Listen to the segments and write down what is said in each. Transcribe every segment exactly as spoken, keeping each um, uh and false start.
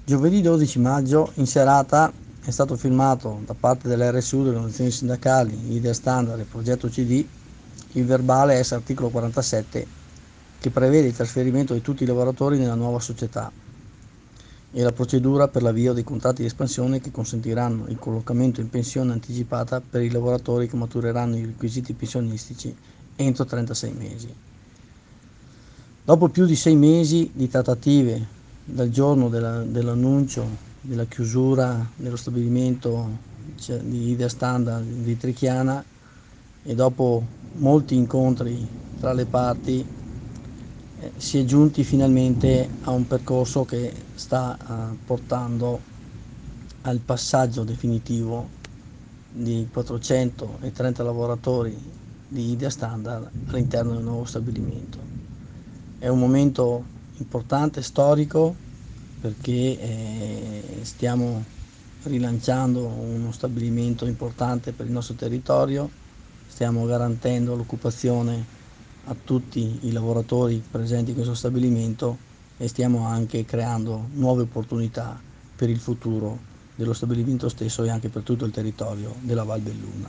Giovedì dodici maggio in serata è stato firmato da parte dell'R S U, delle organizzazioni sindacali, Idea Standard e Progetto C D, il verbale ex articolo quarantasette che prevede il trasferimento di tutti i lavoratori nella nuova società e la procedura per l'avvio dei contratti di espansione che consentiranno il collocamento in pensione anticipata per i lavoratori che matureranno i requisiti pensionistici entro trentasei mesi. Dopo più di sei mesi di trattative dal giorno della, dell'annuncio della chiusura dello stabilimento di Idea Standard di Trichiana e dopo molti incontri tra le parti, eh, si è giunti finalmente a un percorso che sta eh, portando al passaggio definitivo di quattrocentotrenta lavoratori di Idea Standard all'interno del nuovo stabilimento. È un momento importante, storico, perché eh, stiamo rilanciando uno stabilimento importante per il nostro territorio, stiamo garantendo l'occupazione a tutti i lavoratori presenti in questo stabilimento e stiamo anche creando nuove opportunità per il futuro dello stabilimento stesso e anche per tutto il territorio della Val Belluna.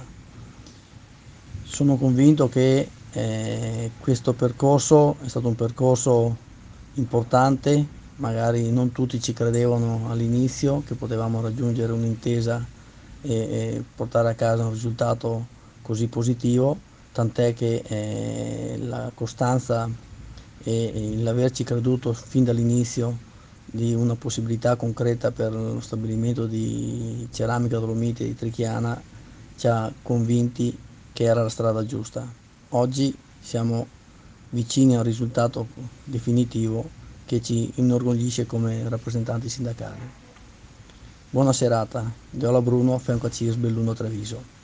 Sono convinto che eh, questo percorso è stato un percorso importante, magari non tutti ci credevano all'inizio che potevamo raggiungere un'intesa e, e portare a casa un risultato così positivo, tant'è che eh, la costanza e, e l'averci creduto fin dall'inizio di una possibilità concreta per lo stabilimento di ceramica dolomite di Trichiana ci ha convinti che era la strada giusta. Oggi siamo vicini a un risultato definitivo che ci inorgoglisce come rappresentanti sindacali. Buona serata, Deola Bruno, Fianco a C I S Belluno Treviso.